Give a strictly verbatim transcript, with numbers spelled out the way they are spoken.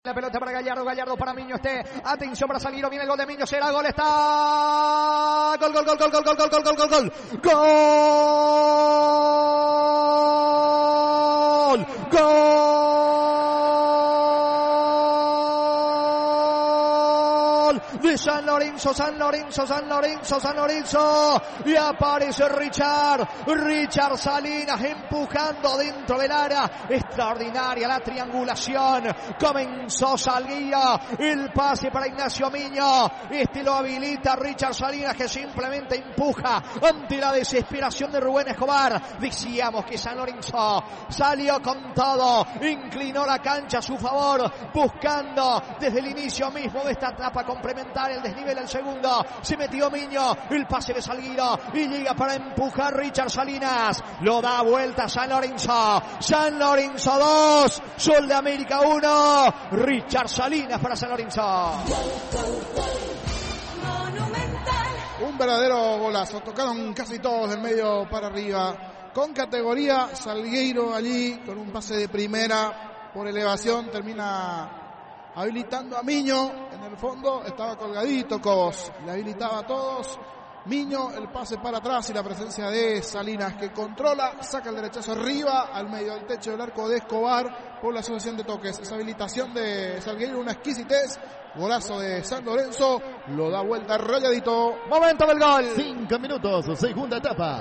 La pelota para Gallardo, Gallardo para Miño, este, atención para Salguiro, viene el gol de Miño, será gol, está, gol, gol, gol, gol, gol, gol, gol, gol, gol, gol, gol, gol, gol de San Lorenzo, San Lorenzo, San Lorenzo, San Lorenzo, y aparece Richard, Richard Salinas empujando dentro del área, extraordinaria la triangulación, comenzó Salguiro, el pase para Ignacio Miño, este lo habilita Richard Salinas que simplemente empuja ante la desesperación de Rubén Escobar. Decíamos que San Lorenzo salió con todo, inclinó la cancha a su favor, buscando desde el inicio mismo de esta etapa complementar el desnivel al segundo, se metió Miño, el pase de Salguiro y llega para empujar Richard Salinas, lo da vuelta San Lorenzo, San Lorenzo dos, Sol de América uno, Richard Salinas para San Lorenzo. Un verdadero golazo, tocaron casi todos del medio para arriba, con categoría. Salgueiro allí con un pase de primera por elevación termina habilitando a Miño. En el fondo estaba colgadito Cobos, le habilitaba a todos. Miño, el pase para atrás y la presencia de Salinas que controla, saca el derechazo arriba al medio del techo del arco de Escobar por la asociación de toques. Esa habilitación de Salgueiro, una exquisitez, golazo de San Lorenzo, lo da vuelta rayadito. Momento del gol. Cinco minutos, segunda etapa.